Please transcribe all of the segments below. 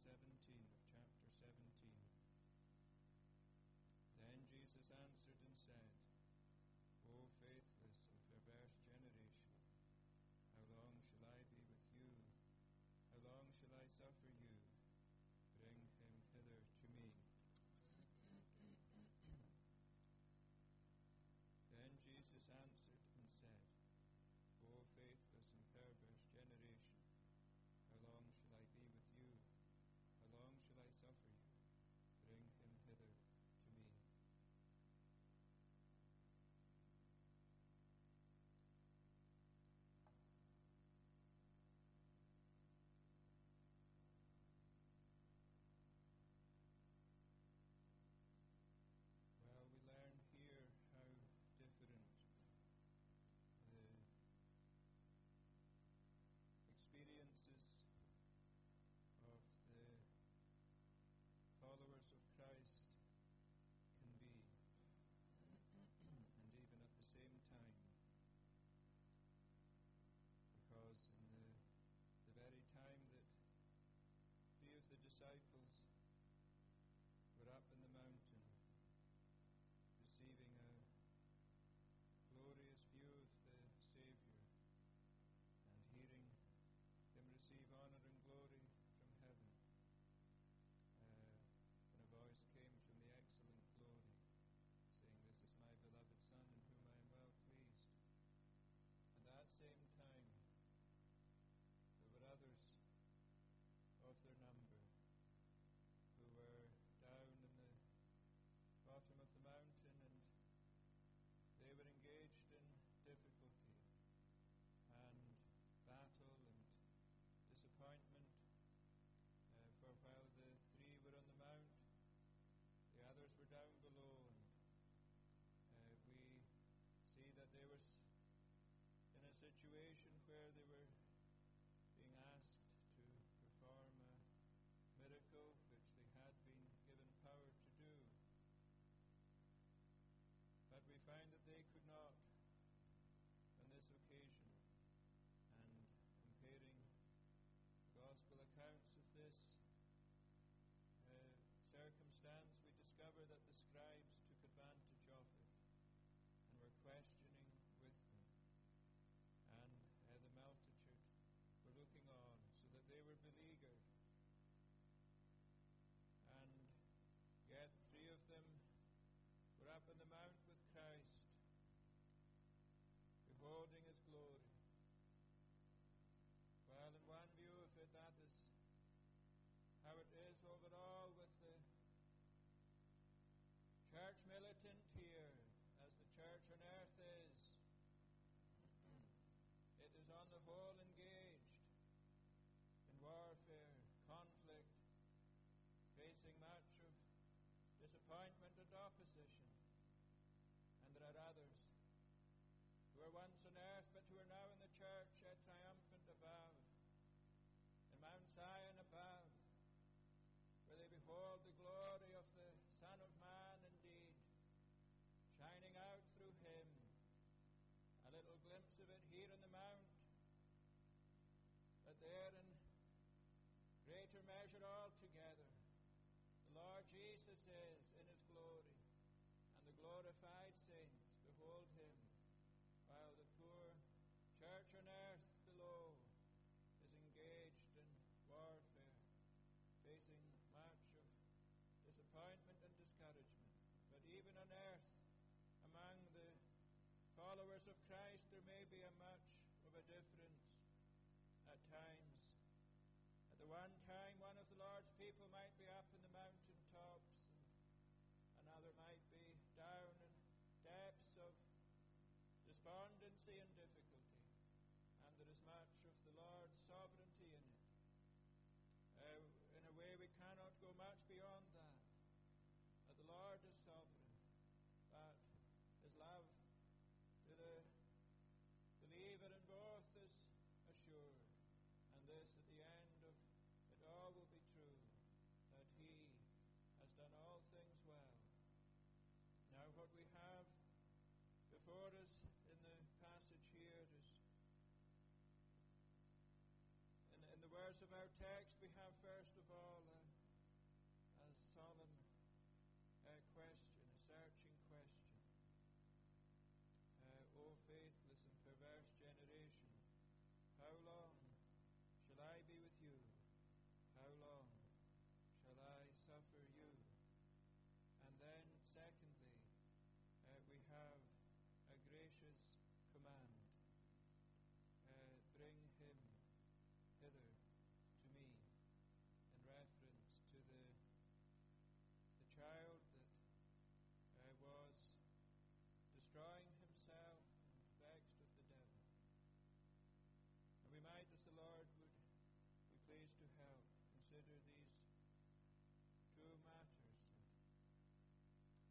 17 of chapter 17. Then Jesus answered and said, O faithless and perverse generation, how long shall I be with you? How long shall I suffer you? Bring him hither to me. Then Jesus answered and said, O faithless and perverse generation, how long shall I be with you? How long shall I suffer you? Bring him hither to me. Well, we learn here how different the experiences of the followers of Christ can be, and even at the same time, because in the very time that three of the disciples were up in the mountain receiving a glorious view of the Saviour and hearing him receive honour and glory from heaven, when a voice came from the excellent glory saying, This is my beloved Son in whom I am well pleased. At that same time there were others of their number who were down in the bottom of the mountain, and they were engaged in difficulty and battle and disappointment. For while the three were on the mount, the others were down below, and we see that they were in a situation where they were being asked to perform a miracle which they had been given power to do. But we find that they could not on this occasion. And comparing the gospel accounts of this circumstance, we discover that the scribes took advantage of it and were questioning with them. And the multitude were looking on, so that they were beleaguered. And yet three of them were up on the mount with Christ, beholding his glory. Well, in one view of it, that is how it is overall with the church militant here, as the church on earth is. It is on the whole engaged in warfare, conflict, facing much of disappointment and opposition. And there are others who were once on earth but who are now in the church, yet triumphant above, in Mount Zion above, where they behold the glory of the Son of Man indeed, shining out through him. A little glimpse of it here on the mount, but there in greater measure altogether, the Lord Jesus is in his glory, and the glorified saints behold him, while the poor church on earth below is engaged in warfare, facing much of disappointment and discouragement. But even on earth, among the followers of Christ, there may be a much of a difference at times. At the one time, one of the Lord's people might be up in the mountain tops, and another might be down in depths of despondency and difficulty. And there is much of the Lord's sovereignty in it. In a way, we cannot go much beyond that. The Lord is sovereign, but his love to the believer in both is assured. And this, at the end of it all, will be true, that he has done all things well. Now, what we have before us in the passage here is, in the words of our text, we have first of all a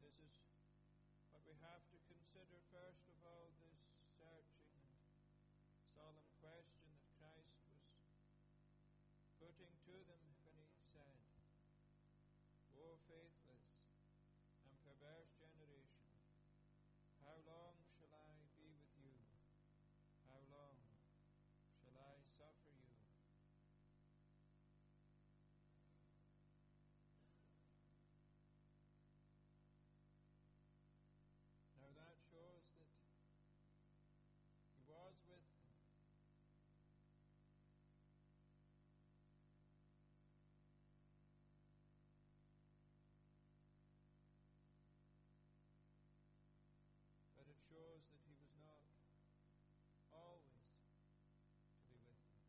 This is what we have to consider first of all, this searching and solemn question that Christ was putting to them when he said, O faithless and perverse generation, how long shall I be with you? How long shall I suffer you? Now that shows that he was with them. But it shows that he was not always to be with them.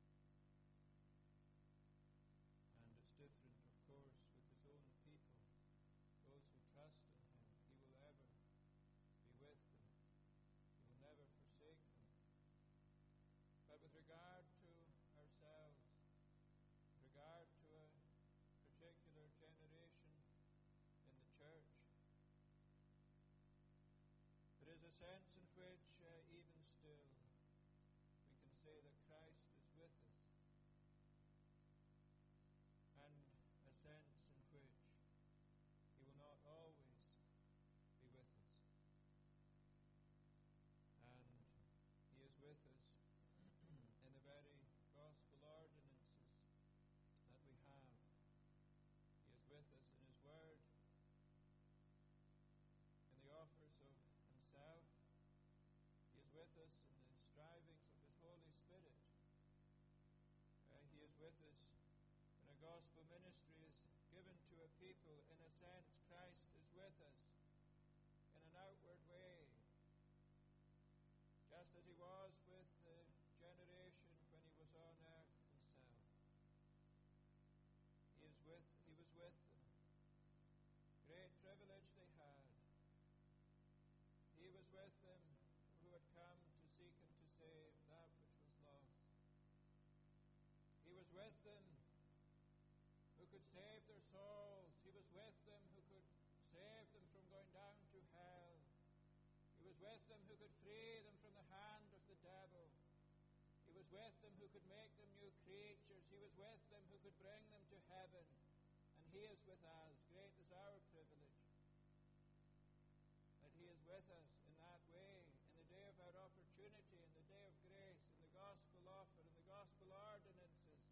And it's different, of course, with his own people, those who trust in him. He will ever be with them. He will never forsake them. But with regard to ourselves, with regard to a particular generation in the church, there is a sense in which even still we can say that Christ is with us, and a sense in which he will not always be with us. And he is with us in the very gospel ordinances that we have. He is with us in his word, in the offers of himself. He is with us in the strivings of his Holy Spirit. He is with us when a gospel ministry is given to a people. In a sense, Christ is with us in an outward way, just as he was with the generation when he was on earth himself. He was with them. Great privilege they had. He was with them who had come to seek and to save that which was lost. He was with them who could save their souls. He was with them who could save them from going down to hell. He was with them who could free them from the hand of the devil. He was with them who could make them new creatures. He was with them who could bring them to heaven. And he is with us. Great is our privilege that he is with us in that way, in the day of our opportunity, in the day of grace, in the gospel offer, in the gospel ordinances.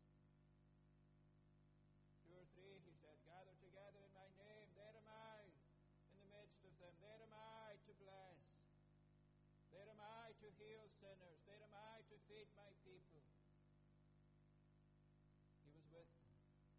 2 or 3, he said, gather together in my name. There am I in the midst of them. There am I to bless. There am I to heal sinners. There am I to feed my people. He was with them.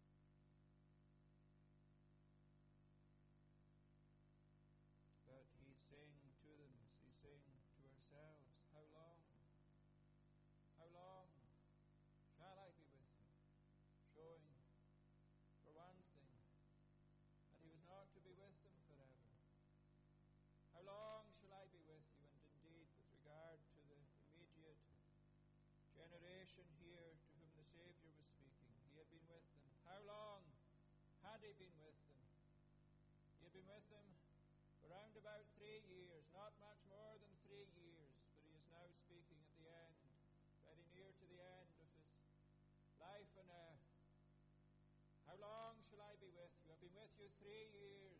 But he's saying to them, he's saying to ourselves, how long? How long shall I be with you? Showing, for one thing, that he was not to be with them forever. How long shall I be with you? And indeed, with regard to the immediate generation here to whom the Savior was speaking, he had been with them. How long had he been with them? He had been with them for round about 3 years, not much more than 3 years, for he is now speaking at the end, very near to the end of his life on earth. How long shall I be with you? I've been with you 3 years.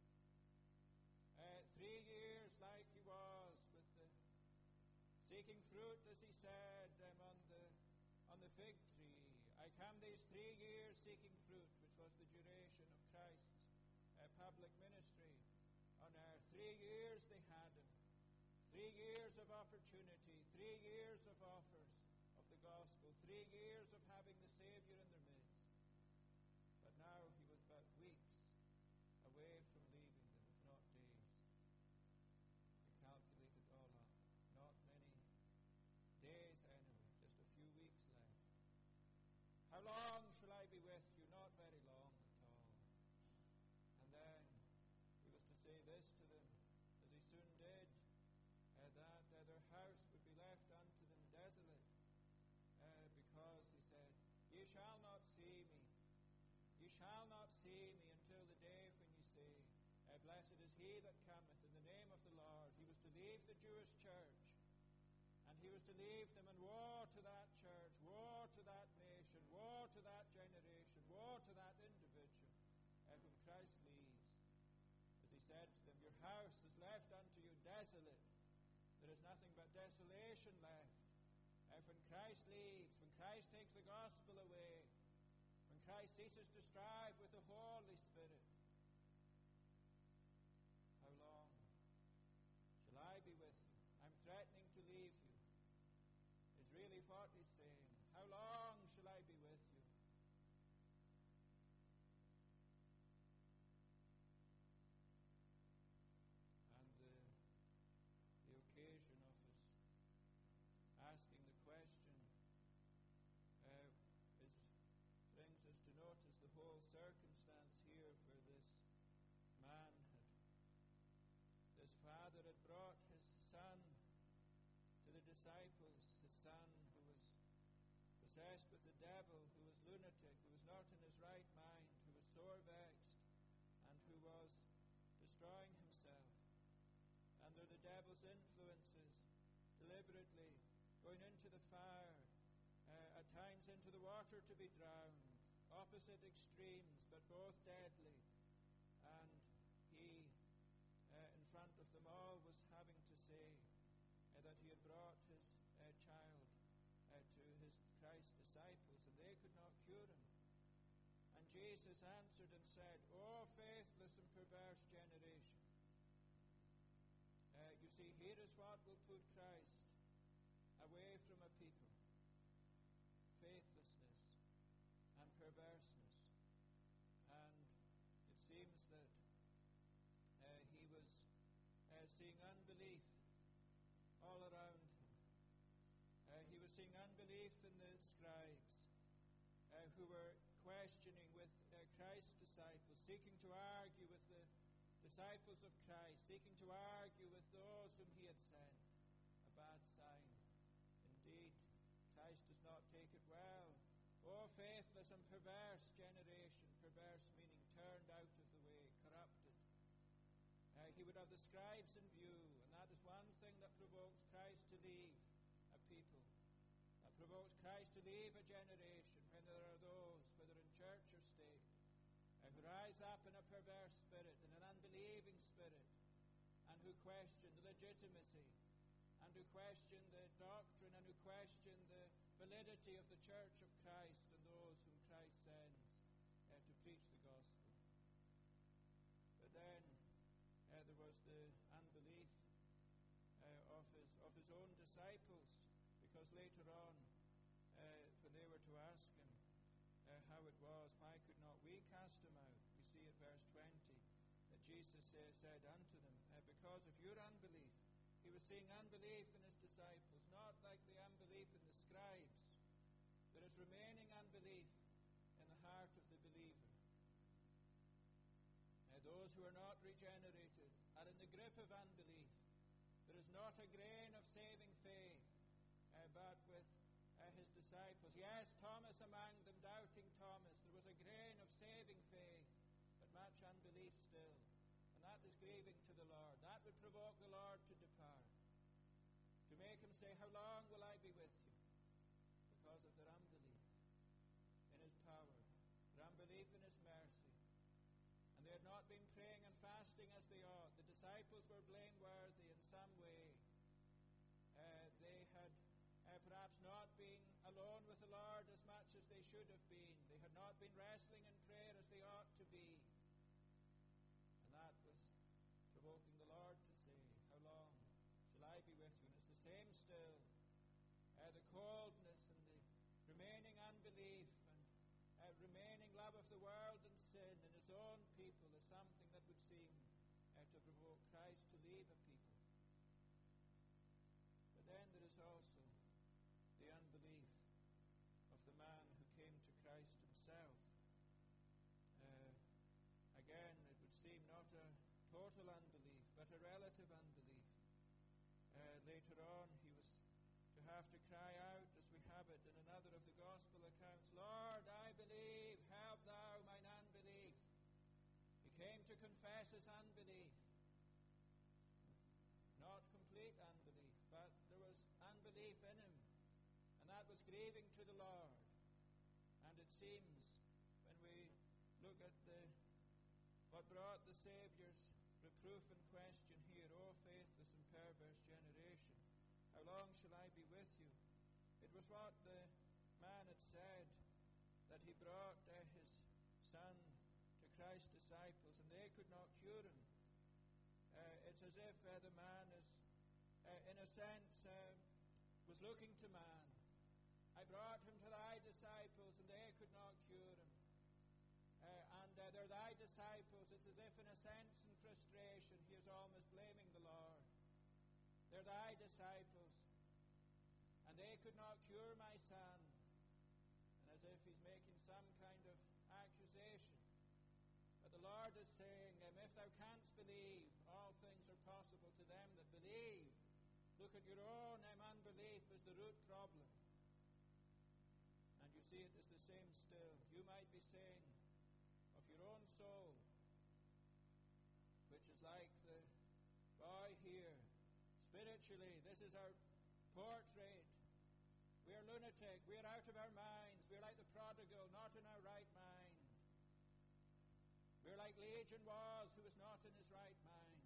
3 years like he was with the seeking fruit, as he said, on the fig tree. I come these 3 years seeking fruit, which was the duration of Christ's public ministry on earth. 3 years they had him. 3 years of opportunity. 3 years of offers of the gospel. 3 years of having the Savior in their midst. But now he was but weeks away from leaving them, if not days. You calculate it all up. Not many days anyway, just a few weeks left. How long shall I be with you? Not very long at all. And then he was to say this to them, as he soon did, that their house would be left unto them desolate, because he said, ye shall not see me. Ye shall not see me until the day when ye say, blessed is he that was to leave them, and woe to that church, woe to that nation, woe to that generation, woe to that individual whom Christ leaves. As he said to them, your house is left unto you desolate. There is nothing but desolation left. When Christ leaves, when Christ takes the gospel away, when Christ ceases to strive with the Holy Spirit, how long shall I be with you? I'm threatening to leave you, is really what he's saying. How long shall I be with you? And the occasion of us asking the question brings us to notice the whole circumstance here where this man this father had brought his son to the disciples, his son who was possessed with the devil, who was lunatic, who was not in his right mind, who was sore vexed, and who was destroying himself under the devil's influences, deliberately going into the fire, at times into the water to be drowned, opposite extremes, but both deadly. And he, in front of them all, was having to say that he had brought his child to his Christ's disciples, and they could not cure him. And Jesus answered and said, O faithless and perverse generation. You see, here is what will put Christ away from a people: faithlessness and perverseness. And it seems that he was seeing unbelief all around him. He was seeing unbelief in the scribes who were questioning with Christ's disciples, seeking to argue with the disciples of Christ, seeking to argue with those whom he had sent. A bad sign. Indeed, Christ does not take it well. O faithless and perverse generation, perverse meaning turned out of the way, corrupted. He would have the scribes in view, and that is one thing that provokes Christ to leave a people. That provokes Christ to leave a generation when there are those, whether in church or state, who rise up in a perverse spirit, in an unbelieving spirit, and who question the legitimacy, and who question the doctrine, and who question the validity of the church of Christ and those whom Christ sends to preach the gospel. But then there was the unbelief of his own disciples, because later on, when they were to ask him how it was, why could not we cast him out? We see at verse 20 that Jesus said unto them, because of your unbelief. He was seeing unbelief in his disciples, not like the unbelief in the scribes. There is remaining unbelief in the heart of the believer. Those who are not regenerated are in the grip of unbelief. There is not a grain of saving faith, but with his disciples. Yes, Thomas among them, doubting Thomas, there was a grain of saving faith, but much unbelief still. And that is grieving to the Lord. That would provoke the Lord to depart, to make him say, how long will I be with you? Because of their unbelief in his power, their unbelief in his mercy. And they had not been praying and fasting as they ought. The disciples were blameworthy in some way. They had perhaps not been alone with the Lord as much as they should have been. They had not been wrestling in prayer as they ought to be. And that was provoking the Lord to say, how long shall I be with you? And it's the same still. The coldness and the remaining unbelief and remaining love of the world and sin in his own people is something that would seem to provoke Christ to leave a people. But then there is also the unbelief of the man who came to Christ himself. Again, it would seem not a total unbelief, but a relative unbelief. Later on, he was to have to cry out, as we have it in another of the gospel accounts, Lord, I believe, help thou mine unbelief. He came to confess his unbelief. Not complete unbelief, but there was unbelief in was grieving to the Lord. And it seems, when we look at what brought the Saviour's reproof and question here, O faithless and perverse generation, how long shall I be with you? It was what the man had said, that he brought his son to Christ's disciples, and they could not cure him. It's as if the man is, in a sense, was looking to man. I brought him to thy disciples, and they could not cure him. And they're thy disciples. It's as if, in a sense, in frustration, he is almost blaming the Lord. They're thy disciples, and they could not cure my son. And as if he's making some kind of accusation. But the Lord is saying, if thou canst believe, all things are possible to them that believe. Look at your own unbelief as the root problem. And you see it as the same still. You might be saying of your own soul, which is like the boy here, spiritually, this is our portrait. We are lunatic. We are out of our minds. We are like the prodigal, not in our right mind. We are like Legion was, who was not in his right mind.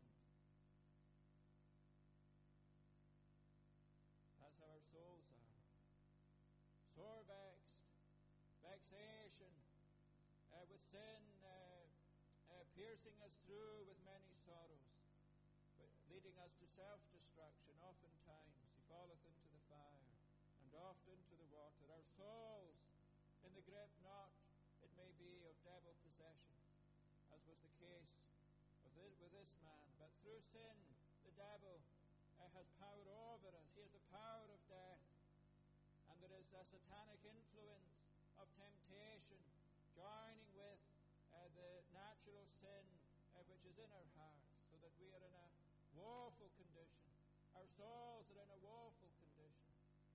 That's how our souls are. Sore vexed, vexation with sin piercing us through with many sorrows, but leading us to self-destruction. Oftentimes he falleth into the fire, and oft into the water. Our souls in the grip not, it may be, of devil possession, as was the case with this man. But through sin, the devil has power over us. He has the power of death. And there is a satanic influence of temptation joining with the natural sin which is in our hearts, so that we are in a woeful condition. Our souls are in a woeful condition.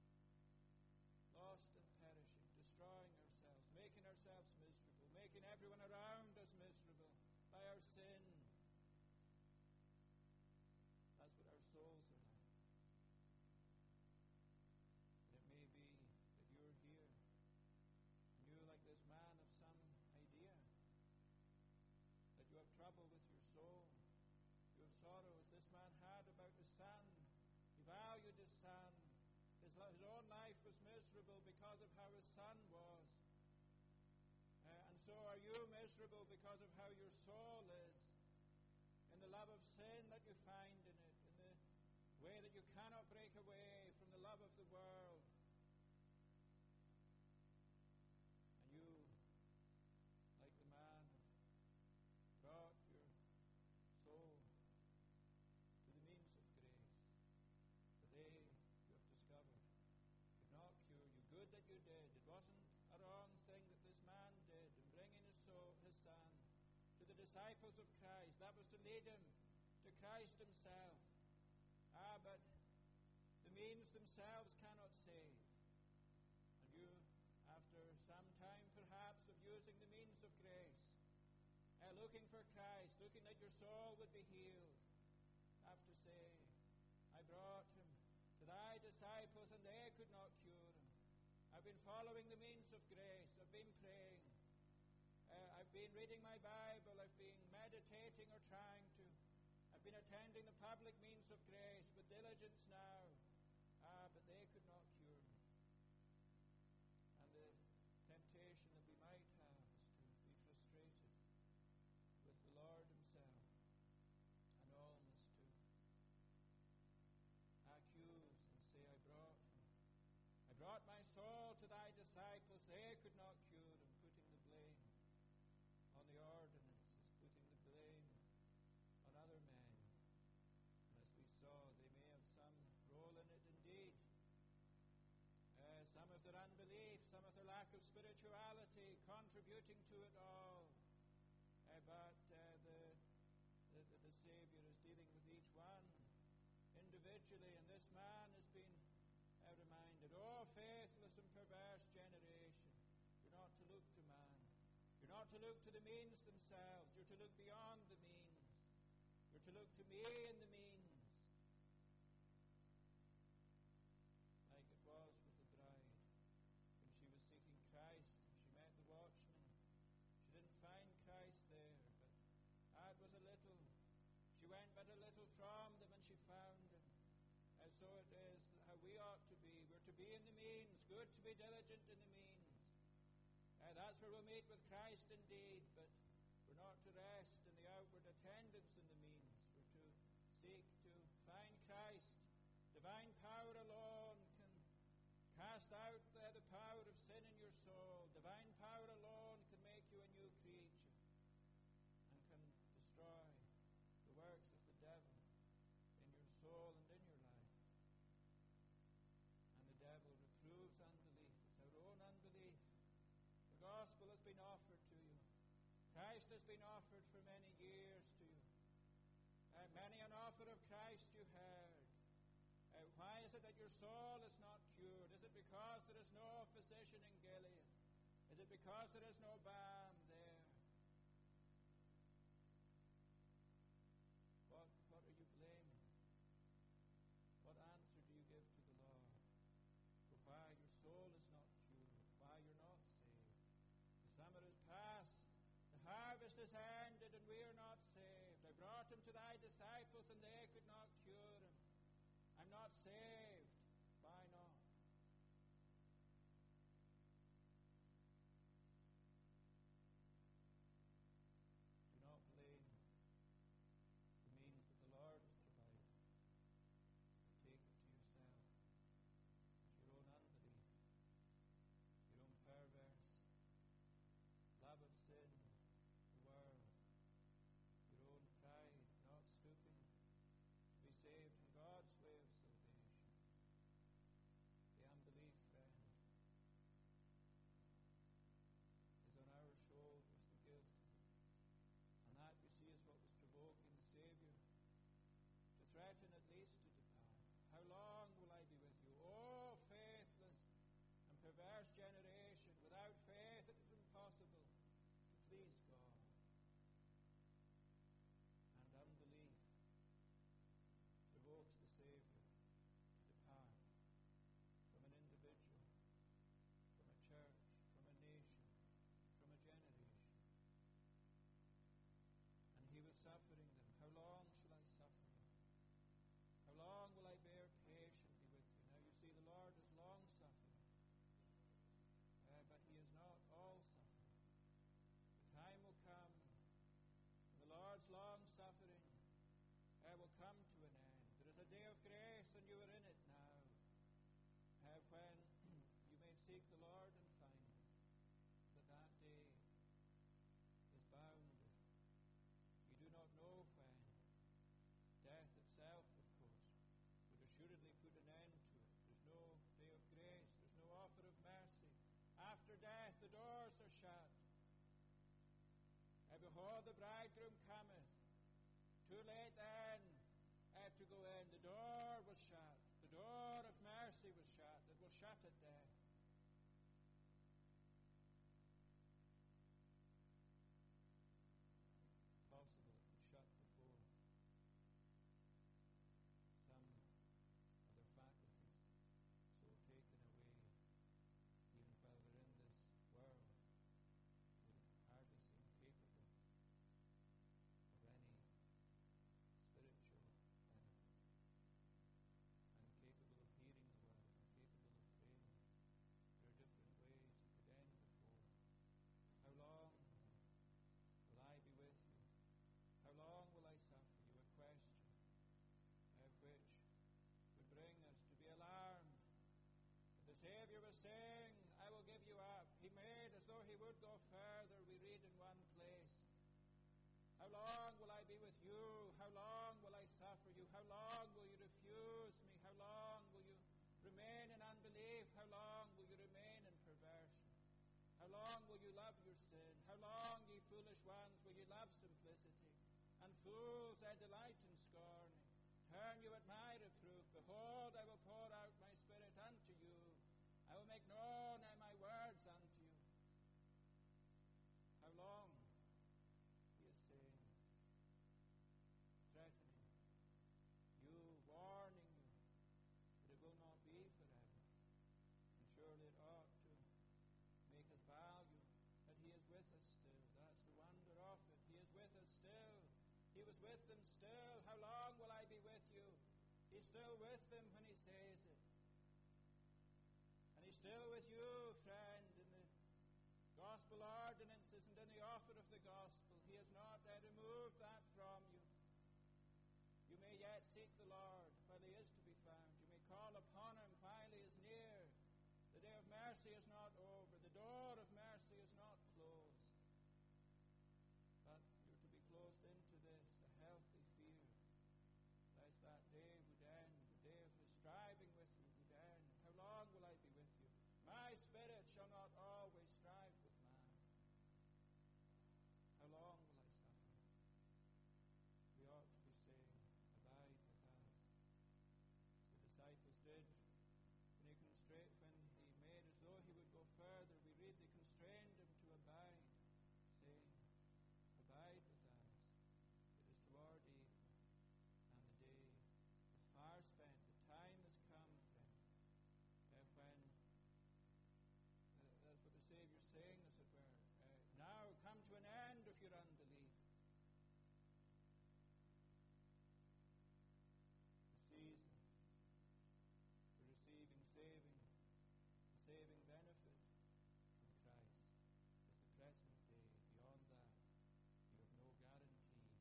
Lost and perishing, destroying ourselves, making ourselves miserable, making everyone around us miserable by our sin. That's what our souls are like. And it may be that you're here, and you, like this man, have some idea that you have trouble with your soul. You have sorrow, as this man had about his son. He valued his son. His own life was miserable because of how his son was. And so are you miserable because of how your soul is, in the love of sin that you find in it, in the way that you cannot break away from the love of the world. And you, like the man, brought your soul to the means of grace. But they, you have discovered, could not cure you. Good that you did. It wasn't a wrong thing that this man did in bringing his son to the disciples of Christ. That was to lead him to Christ himself. But the means themselves cannot save. And you, after some time perhaps of using the means of grace, looking for Christ, looking that your soul would be healed, have to say, I brought him to thy disciples, and they could not cure him. I've been following the means of grace. I've been praying. I've been reading my Bible. I've been meditating or trying to. I've been attending the public means of grace with diligence now. But they could not cure me. And the temptation that we might have is to be frustrated with the Lord himself, and almost to accuse and say, I brought my soul to thy disciples. They could not cure him, putting the blame on the ordinances, putting the blame on other men. And as we saw, they may have some role in it indeed. Some of their unbelief, some of their lack of spirituality contributing to it all. But the Savior is dealing with each one individually, and this man has been reminded, oh, faithless and perverse generation, you're not to look to man. You're not to look to the means themselves. You're to look beyond the means. You're to look to me and the means. Like it was with the bride. went but a little from them, and she found him. And so it is how we ought to be. We're to be in the means, good to be diligent in the means. That's where we'll meet with Christ indeed, but we're not to rest in the outward attendance in the means. We're to seek to find Christ. Divine power alone can cast out the power of sin in your soul. Divine power alone can make you a new creature and can destroy the works of the devil in your soul and in your life. And the devil reproves unbelief. It's our own unbelief. The gospel has been offered to you. Christ has been offered for many years to you. Many an offer of Christ you heard. Why is it that your soul is not cured? Is it because there is no physician in Gilead? Is it because there is no balm there? What are you blaming? What answer do you give to the Lord for why your soul is not cured, why you're not saved? The summer is past, the harvest is ended, and we are not saved. I brought him to thy disciples, and they could not cure him. I'm not saved. Why not? Do not blame the means that the Lord has provided. Take it to yourself. It's your own unbelief, your own perverse love of sin, the world, your own pride, not stooping to be saved in God's way of salvation. The unbelief, friend, is on our shoulders, the guilt. And that, you see, is what was provoking the Savior to threaten at least to depart. How long will I be with you? Oh, faithless and perverse generation! Without faith it is impossible to please God. And unbelief provokes the Savior to depart from an individual, from a church, from a nation, from a generation. And he was suffering them. How long shall I suffer them? How long will I bear patiently with you? Now you see, the Lord is long-suffering, but he is not all-suffering. The time will come when the Lord's long-suffering will come to an end. There is a day of grace, and you are in it now, when you may seek the Lord and find him. But that day is bounded. You do not know when. Death itself, of course, would assuredly put an end to it. There's no day of grace. There's no offer of mercy. After death, the doors are shut. Behold, the bridegroom cometh. Too late then to go in. The door was shut. The door of mercy was shut. It was shut at death. Possible it could shut before some other faculties so taken away, even while they're in this world, would hardly seem capable of any spiritual benefit, and capable of hearing the word, and capable of praying. There are different ways it could end before. How long will I be with you? How long will I suffer you? A question which would bring us to be alarmed. The Savior was saying, I will give you up. He made as though he would go further. We read in one place, how long will I be with you? How long will I suffer you? How long will you refuse me? How long will you remain in unbelief? How long will you remain in perversion? How long will you love your sin? How long, ye foolish ones, will you love simplicity? And fools, I delight in scorning. Turn you at my reproof. Behold, I will pour out my spirit unto you. I will make known my words unto you. How long? He is saying, threatening you, warning you, that it will not be forever. And surely it ought to make us value that he is with us still. That's the wonder of it. He is with us still. He He was with them still. How long will I be with you? He's still with them when he says it. And he's still with you, friend, in the gospel ordinances and in the offer of the gospel. He has not removed that from you. You may yet seek the Lord while he is to be found. You may call upon him while he is near. The day of mercy is not over. The door of mercy is not closed. But you're to be closed into this, a healthy fear, lest that day would end, the day of his striving with you would end. How long will I be with you? My spirit shall not always strive with man. How long will I suffer? We ought to be saying, abide with us. As the disciples did when he made as though he would go further. We read they constrained him to abide, saying, abide with us. It is toward evening, and the day is far spent. The time has come, friend, when that's what the Saviour's saying, as it were. Now come to an end of your unbelief. The season for receiving saving benefit from Christ is the present day. Beyond that, you have no guarantee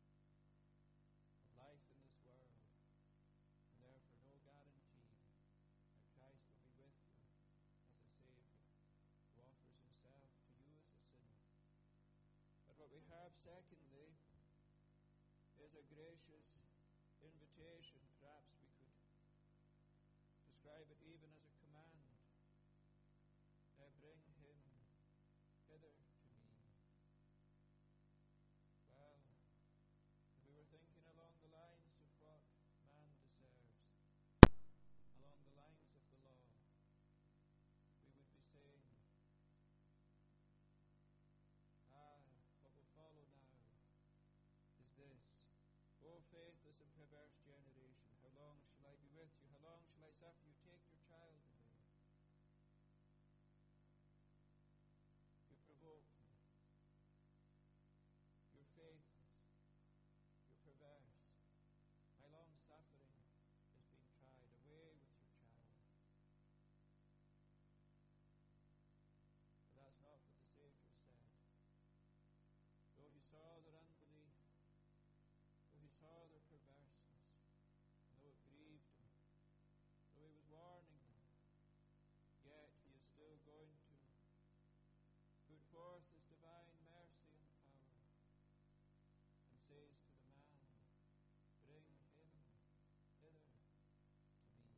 of life in this world, and therefore no guarantee that Christ will be with you as a Savior who offers himself to you as a sinner. But what we have, secondly, is a gracious invitation. Perhaps we could describe it even as a command. Bring him hither to me. Well, if we were thinking along the lines of what man deserves, along the lines of the law, we would be saying, what will follow now is this. O faithless and perverse generation, how long shall I be with you? How long shall I suffer you? Take your child away. Provoke me. Your faithless, you're perverse. My long suffering is being tried. Away with your child. But that's not what the Savior said. Though he saw their unbelief, though he saw their perverseness, and though it grieved him, though he was warning them, yet he is still going to put forth his divine mercy and power, and says to the man, bring him hither to me.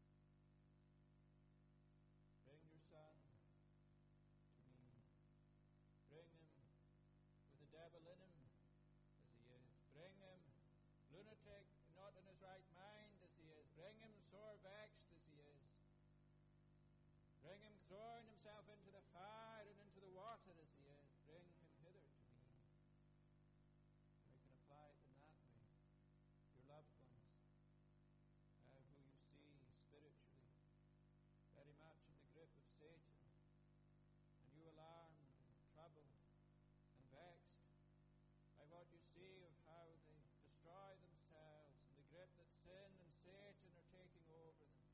Bring your son to me. Bring him with the devil in him as he is. Bring him lunatic, not in his right mind as he is. Bring him sore vexed as he is. Bring him throwing himself into the fire and into the water as he is. Bring him hither to me. And we can apply it in that way. Your loved ones, who you see spiritually very much in the grip of Satan, and you alarmed and troubled and vexed by what you see of how they destroy themselves and the grip that sin and Satan are taking over them.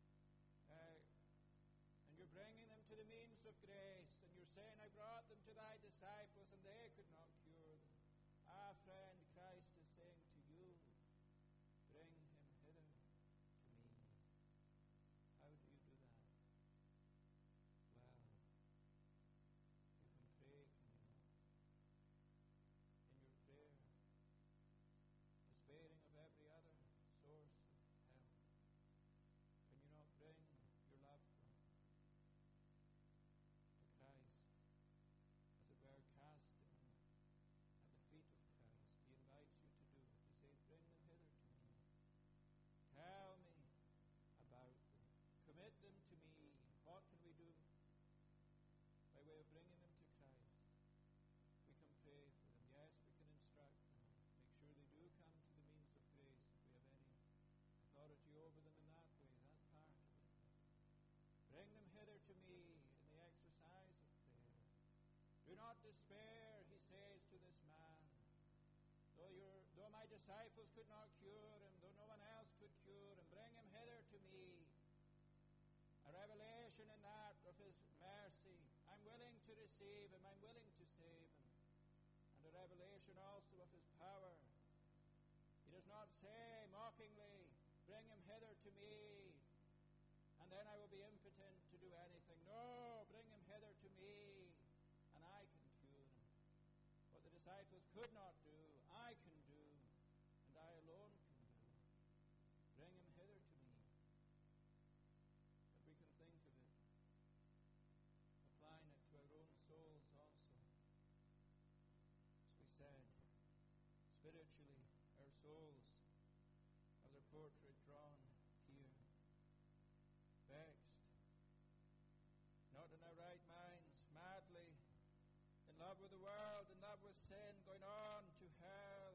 And you're bringing them to the means of grace, and you're saying, I brought them to thy disciples, and they could not cure them. Friend, Christ is saying to you, bring him hither to me. How do you do that? Well, you can pray, can you not? In your prayer, despairing of every other source of help, can you not bring your loved one to Christ, as it were, cast him at the feet of Christ? He invites you to do it. He says, bring them hither to me. Tell me about them. Commit them to me. What can we do by way of bringing them to Christ? We can pray for them. Yes, we can instruct them. Make sure they do come to the means of grace if we have any authority over them in that way. That's part of it. Bring them hither to me in the exercise of prayer. Do not despair, he says to this man. Though you're my disciples could not cure him, though no one else could cure him, bring him hither to me. A revelation in that of his mercy. I'm willing to receive him. I'm willing to save him. And a revelation also of his power. He does not say mockingly, bring him hither to me, and then I will be impotent to do anything. No, bring him hither to me, and I can cure him. What the disciples could not do, I can do, and I alone can do. Bring him hither to me. But we can think of it, applying it to our own souls also. As we said, spiritually, our souls have their portrait drawn here. Vexed, not in our right minds, madly in love with the world, in love with sin, going on to hell,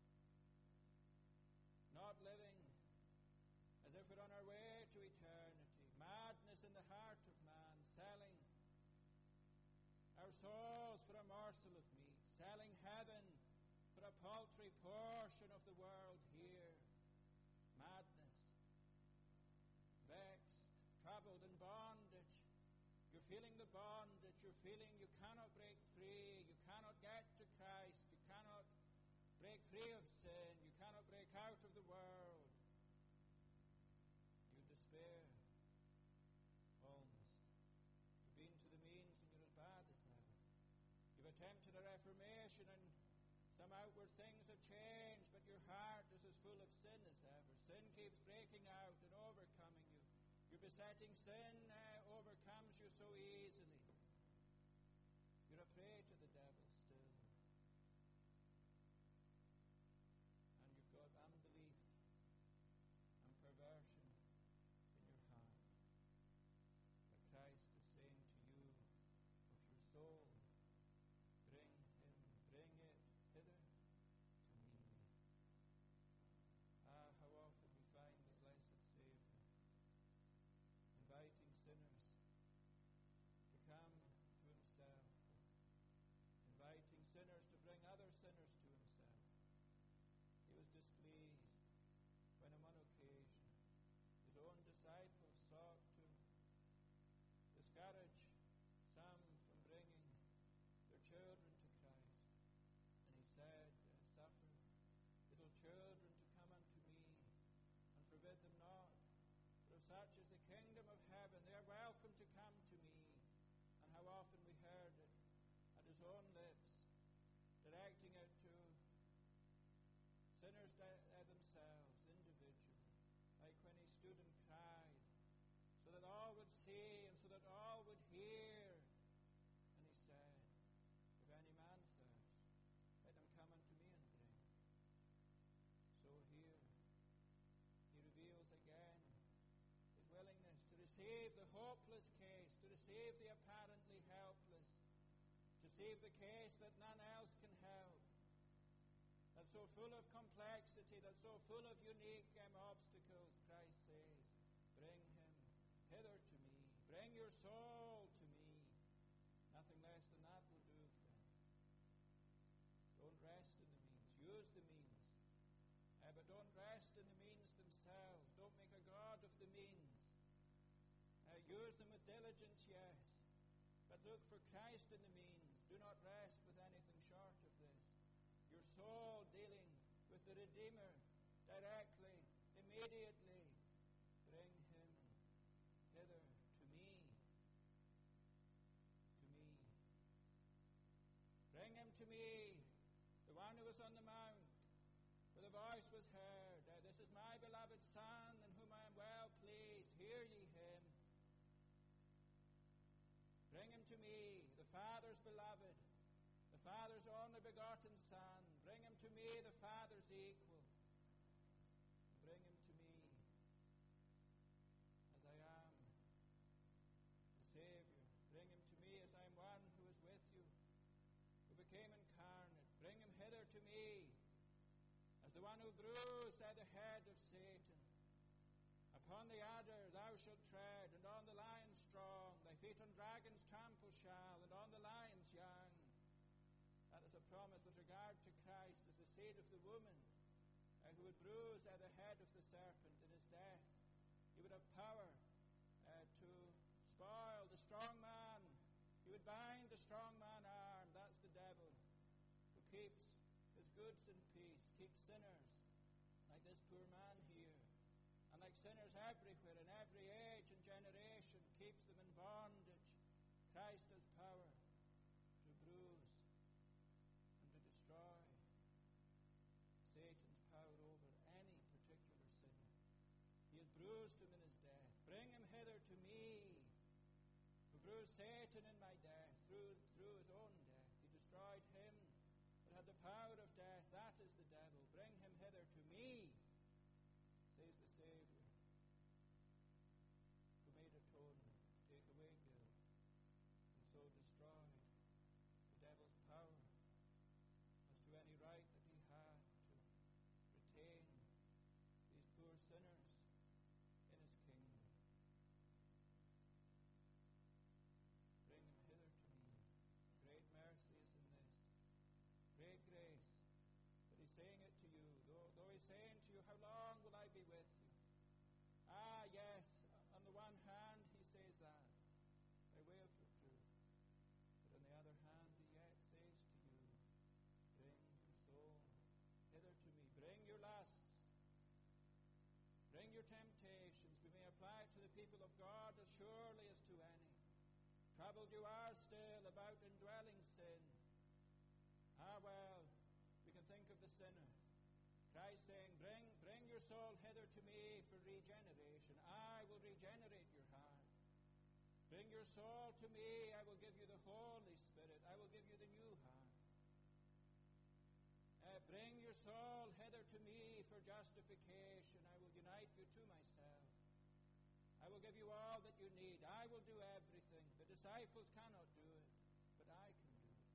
not living as if we're on our way to eternity, madness in the heart of man, selling our souls for a morsel of meat, selling heaven for a paltry portion of the world here, madness, vexed, troubled in bondage. You're feeling the bondage. You're feeling you cannot break free. You cannot get to Christ. You cannot break free of sin. You cannot break out of the world. You despair almost. You've been to the means and you're as bad as ever. You've attempted a reformation and some outward things have changed, but your heart is as full of sin as ever. Sin keeps breaking out and overcoming you. Your besetting sin overcomes you so easily. You're a prey to the devil still. And you've got unbelief and perversion in your heart. But Christ is saying to you, of your soul, bring it hither to me. Ah, how often we find the blessed Savior inviting sinners to come to himself, inviting sinners to bring other sinners to himself. He was displeased when on one occasion his own disciples sought to discourage some from bringing their children to Christ. And he said, suffer little children to come unto me, and forbid them not. For of such is the kingdom of heaven. They are welcome to come to me. And how often we heard it at his own lips, directing it to sinners themselves, individually, like when he stood and cried, so that all would see and so that all would hear. And he said, if any man thirst, let him come unto me and drink. So here he reveals again his willingness to receive the hopeless case, to receive the apparently helpless, to receive the case that none else can help, that's so full of complexity, that's so full of unique obstacles. Christ says, bring him hither to me. Bring your soul to me. Nothing less than that will do, friend. Don't rest in the means. Use the means. But don't rest in the means themselves. Don't make a god of the means. Use them with diligence, yes. But look for Christ in the means. Do not rest with anything short of this. Your soul dealing with the Redeemer directly, immediately. Bring him hither to me. To me. Bring him to me, the one who was on the mount, where the voice was heard. This is my beloved Son, in whom I am well pleased. Hear ye him. Bring him to me, the Father's beloved, the Father's only begotten Son. Bring him to me, the Father's equal. Bring him to me as I am, the Savior. Bring him to me as I am one who is with you, who became incarnate. Bring him hither to me as the one who bruised the head of Satan. Upon the adder thou shalt tread, and on the lion strong. Thy feet on dragons trample shall, and on the lion's young. That is a promise with regard to Christ as the seed of the woman, who would bruise the head of the serpent in his death. He would have power to spoil the strong man. He would bind the strong man arm. That's the devil, who keeps his goods in peace, keeps sinners like this poor man here, and like sinners everywhere in every age and generation, keeps them in bondage. Christ has power to bruise and to destroy Satan's power over any particular sinner. He has bruised him in his death. Bring him hither to me, who bruised Satan in my death through his own death. He destroyed him that had the power of death. That is the devil. Bring him hither to me, says the Savior, who made atonement to take away guilt, and so destroyed the devil's power as to any right that he had to retain these poor sinners in his kingdom. Bring him hither to me. Great mercy is in this. Great grace. But he's saying it to you, though he's saying to you, how long will I be with you? Ah, yes, on the one hand he says that by way of reproof. But on the other hand he yet says to you, bring your soul hither to me. Bring your lusts. Bring your temptations. We may apply it to the people of God as surely as to any. Troubled you are still about indwelling sin. Ah, well, we can think of the sinner. Christ saying, bring your soul hither to me for regeneration. I will regenerate your heart. Bring your soul to me. I will give you the Holy Spirit. I will give you the new heart. Bring your soul hither to me for justification. I will unite you to myself. I will give you all that you need. I will do everything. The disciples cannot do it, but I can do it.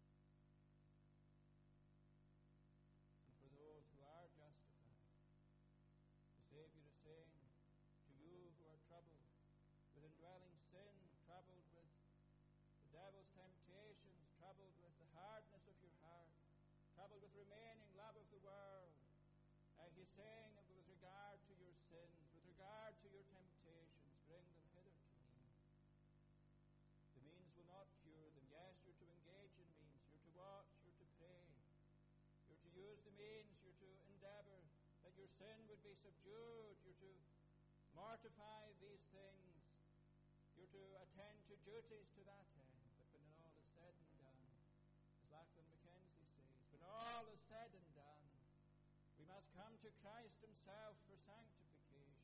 And for those who are justified, the Savior is saying to you who are troubled with indwelling sin, troubled with the devil's temptations, troubled with the hardness of your heart, troubled with remaining love of the world, he's saying with regard to your sins, with regard to your temptations, bring them hither to me. The means will not cure them. Yes, you're to engage in means. You're to watch, you're to pray. You're to use the means. You're to endeavor that your sin would be subdued. You're to mortify these things. You're to attend to duties to that end. But when all is said and done, as Lachlan Mackenzie says, when all is said and done, we must come to Christ himself for sanctification.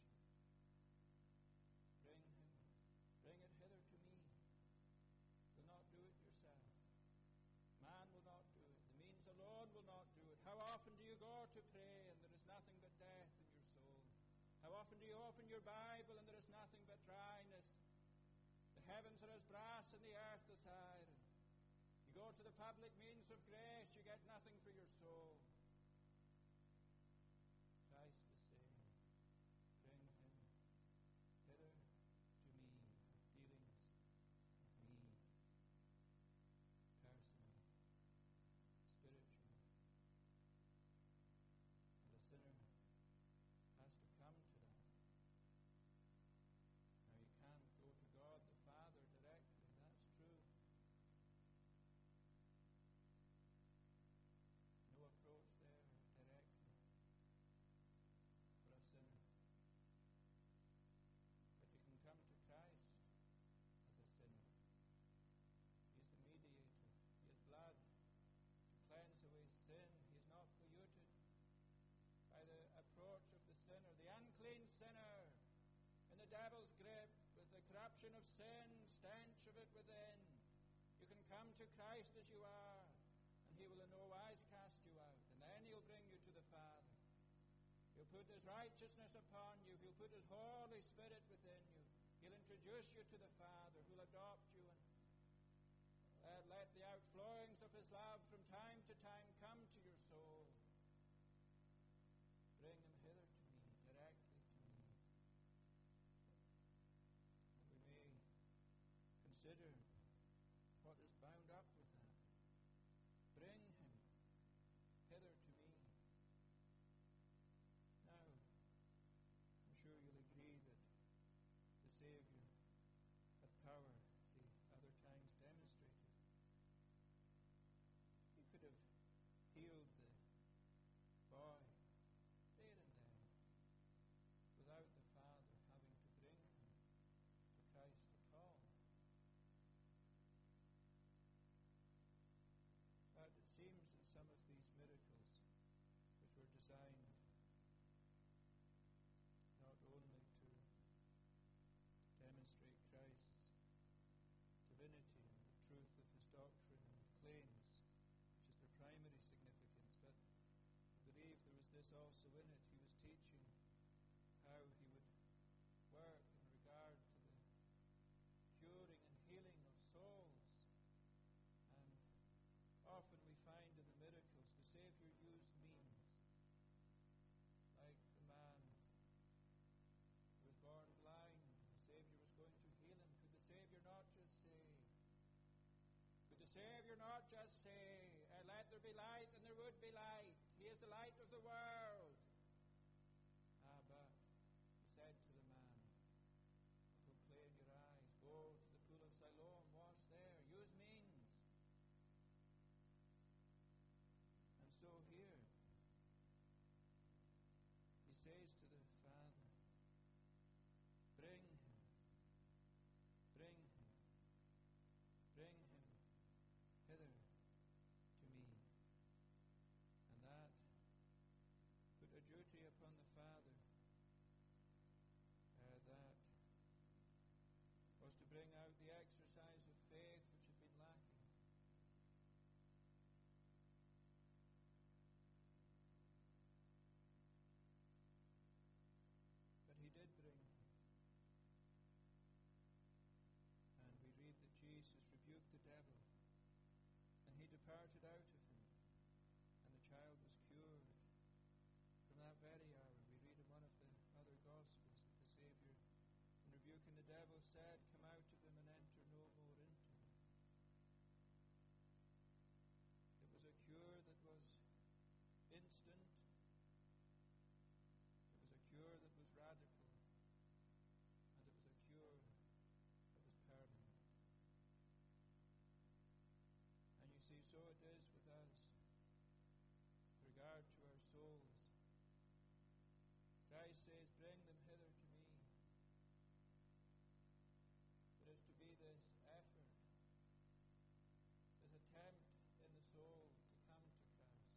Bring it hither to me. You'll not do it yourself. Man will not do it. The means alone will not do it. How often do you go to pray and there is nothing but death in your soul? How often do you open your Bible and there is nothing but dryness? The heavens are as brass and the earth as iron. You go to the public means of grace, you get nothing for your soul. Christ is saying, bring him hither to me, have dealings with me, personally, spiritually. And the sinner has to come to that. Now you can't go to God the Father directly, that's true. No approach there directly for a sinner. But you can come to Christ as a sinner. He is the mediator. He has blood to cleanse away sin. He is not polluted by the approach of the sinner, the unclean sinner in the devil's grip with the corruption of sin, stench of it within. You can come to Christ as you are, and he will in no wise cast you out. And then he'll bring you to the Father. He'll put his righteousness upon you. He'll put his Holy Spirit within you. He'll introduce you to the Father, who'll adopt you and let the outflowings of his love from time to time come to your soul. Bring him hither to me, directly to me. And we may consider what is bound up with that. Bring him hither to me. this also in it. He was teaching how he would work in regard to the curing and healing of souls. And often we find in the miracles the Saviour used means, like the man who was born blind. The Saviour was going to heal him. Could the Saviour not just say, let there be light, and there would be light. He is the light of the world. But he said to the man, put clay in your eyes, go to the pool of Siloam, wash there, use means. And so here, he says to the Father, bring him hither to me. And that put a duty upon the Father that was to bring out the exercise of faith which had been lacking. But he did bring him. And we read that Jesus rebuked the devil, and he departed out of him, and the child was cured. From that very hour, we read in one of the other Gospels that the Saviour, in rebuking the devil, said, come out of him and enter no more into him. It was a cure that was instant. It was a cure that was radical. And it was a cure that was permanent. And you see, so it is with us with regard to our souls. Christ says, bring them hither to me. There is to be this effort, this attempt in the soul to come to Christ.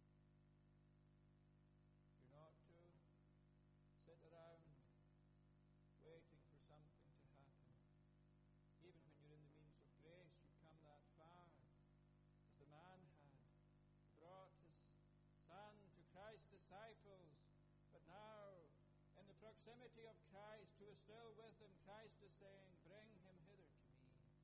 You're not to sit around waiting for something to happen. Even when you're in the means of grace, you've come that far, as the man had. He brought his son to Christ's disciples, but now, in the proximity of Christ, who is still with him, Christ is saying, bring him hither to me.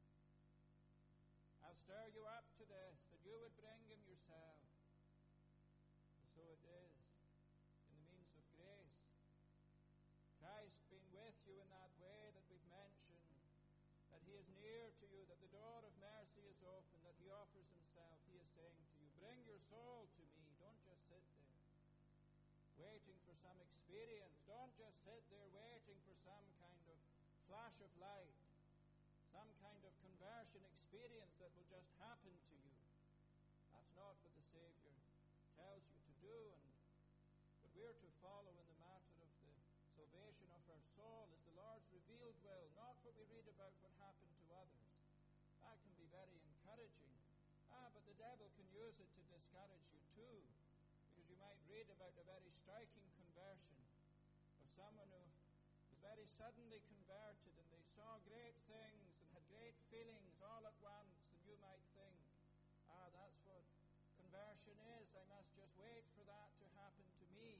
I'll stir you up to this, that you would bring him yourself. And so it is in the means of grace. Christ being with you in that way that we've mentioned, that he is near to you, that the door of mercy is open, that he offers himself. He is saying to you, bring your soul to me. Don't just sit there waiting for some experience. Don't just sit there waiting for some kind of flash of light, some kind of conversion experience that will just happen to you. That's not what the Saviour tells you to do. But we're to follow in the matter of the salvation of our soul is the Lord's revealed will, not what we read about what happened to others. That can be very encouraging. But the devil can use it to discourage you too. Because you might read about a very striking conversion of someone who was very suddenly converted, and they saw great things and had great feelings all at once, and you might think, that's what conversion is. I must just wait for that to happen to me.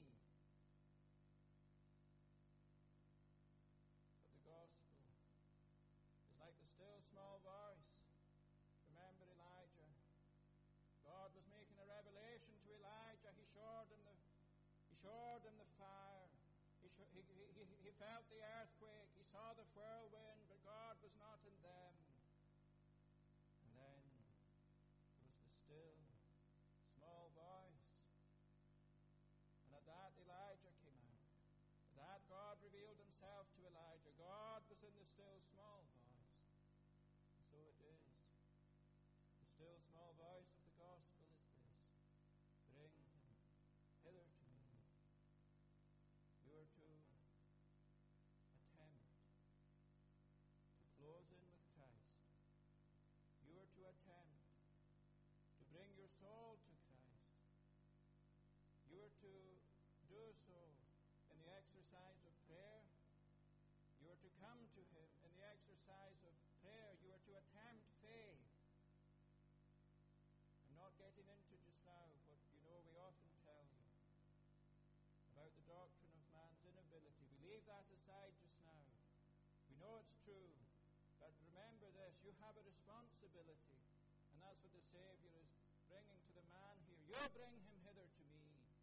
But the gospel is like the still small voice. Remember Elijah. God was making a revelation to Elijah. He showed him the fire. He felt the earthquake. He saw the whirlwind, but God was not in them. And then there was the still, small voice. And at that Elijah came out. At that God revealed himself to Elijah. God was in the still, small voice. And so it is. The still, small voice of the gospel is this: bring him hither to me. You are to attempt to close in with Christ. You are to attempt to bring your soul to Christ. You are to do so in the exercise of prayer. You are to come to him in the exercise of prayer. You are to attempt faith. Not getting into just now what we often tell you. doctrine of man's inability. We leave that aside just now. We know it's true. But remember this, you have a responsibility. And that's what the Savior is bringing to the man here. You bring him hither to me.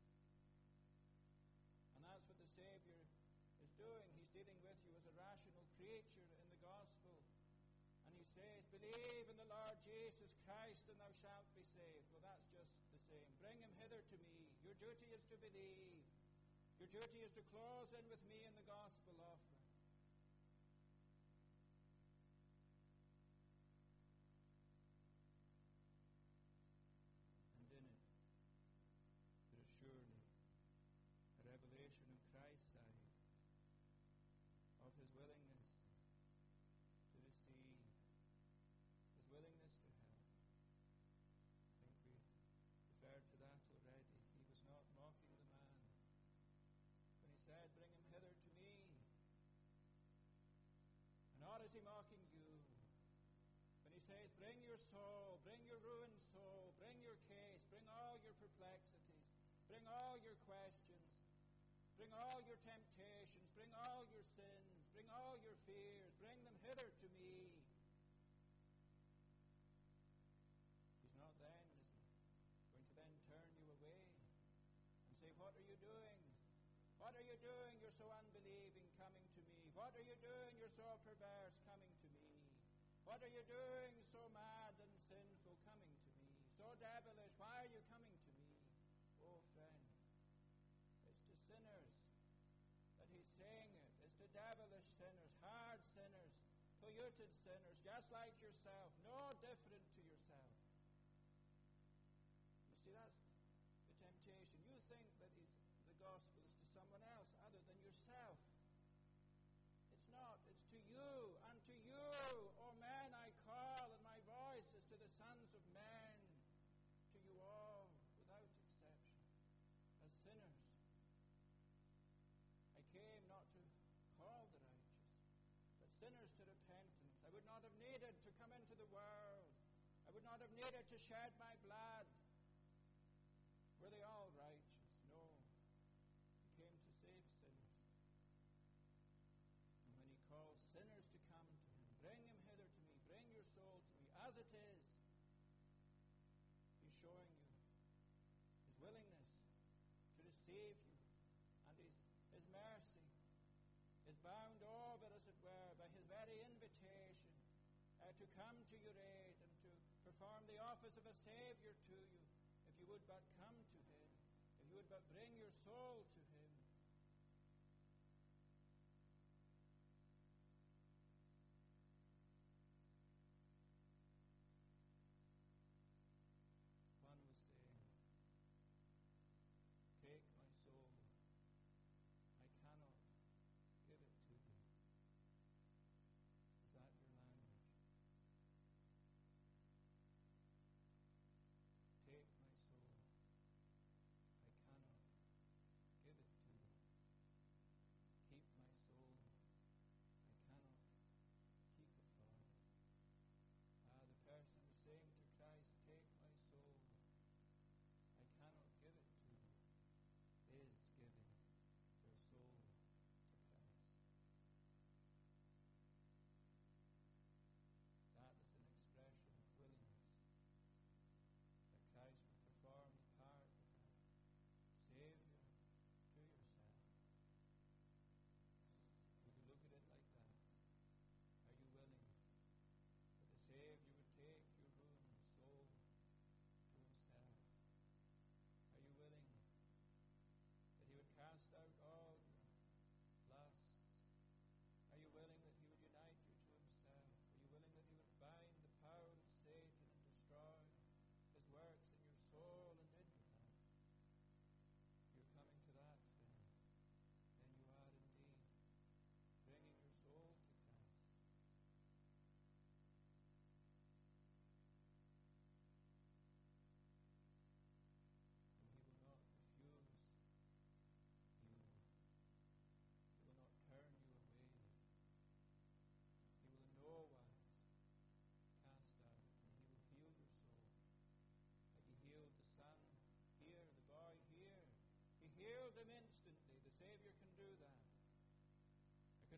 And that's what the Savior is doing. He's dealing with you as a rational creature in the gospel. And he says, believe in the Lord Jesus Christ and thou shalt be saved. Well, that's just the same. Bring him hither to me. Your duty is to believe. Your duty is to close in with me in the gospel offering. And in it, there is surely a revelation in Christ's side of his willingness to receive, his willingness to help. I think we referred to that already. He was not mocking the man when he said, bring him hither to me. And not is he mocking you when he says, bring your soul, bring your ruined soul, bring your case, bring all your perplexities, bring all your questions, bring all your temptations, bring all your sins, bring all your fears, bring them hither to me. He's not then, is he, going to then turn you away and say, what are you doing? What are you doing? You're so unbelieving, coming to me. What are you doing? You're so perverse, coming to me. What are you doing? So mad and sinful, coming to me. So devilish, why are you coming to me? Oh, friend, it's to sinners that he's saying it. It's to devilish sinners, hard sinners, polluted sinners, just like yourself, no different to yourself. You see, that's the temptation. You think that the gospel is to someone else other than yourself. It's not. It's to you, and to you, O men, I call, and my voice is to the sons of men, to you all, without exception, as sinners. I came not to call the righteous, but sinners to repentance. I would not have needed to come into the world. I would not have needed to shed my blood. Were they all righteous? No. He came to save sinners. And when he calls sinners to come to him, bring him hither to me, bring your soul to me, as it is, he's showing you his willingness to receive you, and his mercy is bound over, as it were, by his very invitation to come to your aid and to perform the office of a Saviour to you, if you would but come to him, if you would but bring your soul to him. One was saying, take my soul, I cannot give it to thee. Is that your language? Take my soul, I cannot give it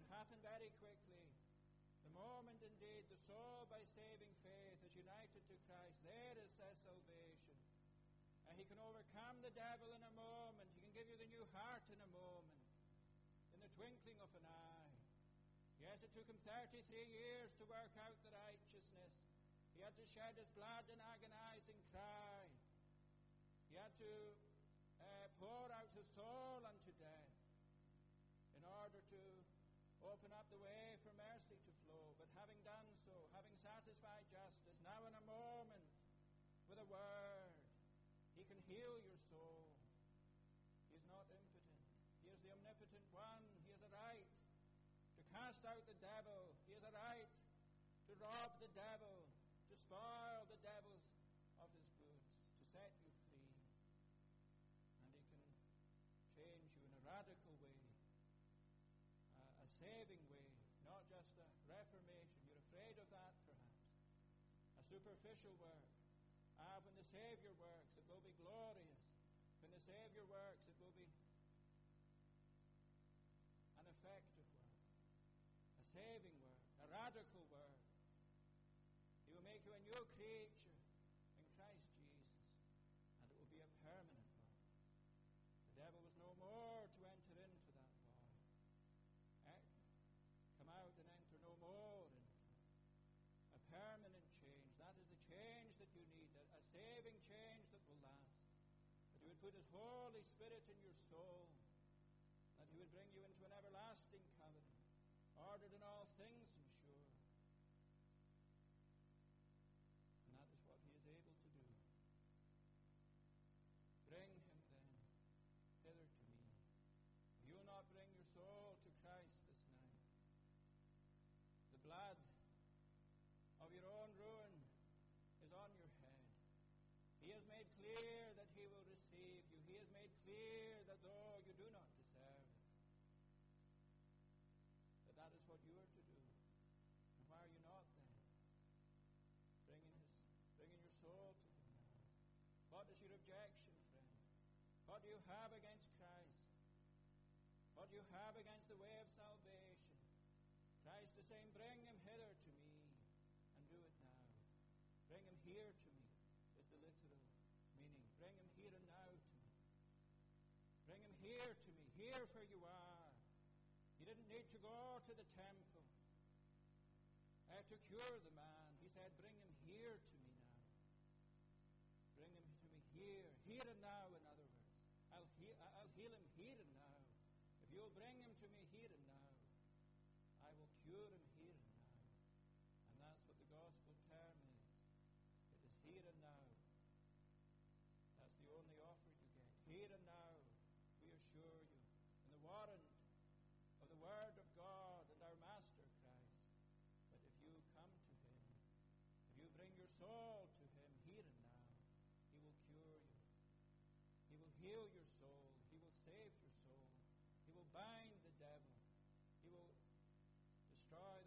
happen very quickly. The moment, indeed, the soul by saving faith is united to Christ, there is their salvation. He can overcome the devil in a moment. He can give you the new heart in a moment, in the twinkling of an eye. Yes, it took him 33 years to work out the righteousness. He had to shed his blood in agonizing cry. He had to pour out his soul unto death in order to open up the way for mercy to flow. But having done so, having satisfied justice, now in a moment, with a word, he can heal your soul. He is not impotent. He is the omnipotent one. He has a right to cast out the devil. He has a right to rob the devil, to spoil the devil of his goods, to set you free. And he can change you in a radical way, a saving way, not just a reformation. You're afraid of that, perhaps. A superficial work. When the Savior works, it will be glorious. When the Savior works, it will be an effective work, a saving work, a radical work. He will make you a new creature in Christ Jesus, and it will be a permanent work. The devil was no more to enter into that boy. Come out and enter no more into it. A permanent change. That is the change that you need, a saving change that will last. That he would put his Holy Spirit in your soul, that he would bring you into an everlasting covenant, ordered in all things and sure. And that is what he is able to do. Bring him then hither to me. If you will not bring your soul to Christ this night, the blood of your own ruin is on your head. He has made clear that he will receive you. He has made clear that though you do not deserve it, that is what you are to do. And why are you not then bringing your soul to him now? What is your objection, friend? What do you have against Christ? What do you have against the way of salvation? Christ is saying, bring him hither to me, and do it now. Bring him here to me is the literal meaning. Bring him here and now to me. Bring him here to me, here where you are. You didn't need to go to the temple to cure the man. He said, bring him here to me now. Bring him to me here and now, in other words. I'll heal him here and now. If you'll bring him to me here and now, I will cure him here and now. And that's what the gospel term is. It is here and now. That's the only offer you get. Here and now, we assure you, in the warrant of the Word of God and our Master Christ, that if you come to him, if you bring your soul to him here and now, he will cure you. He will heal your soul. He will save your soul. He will bind the devil. He will destroy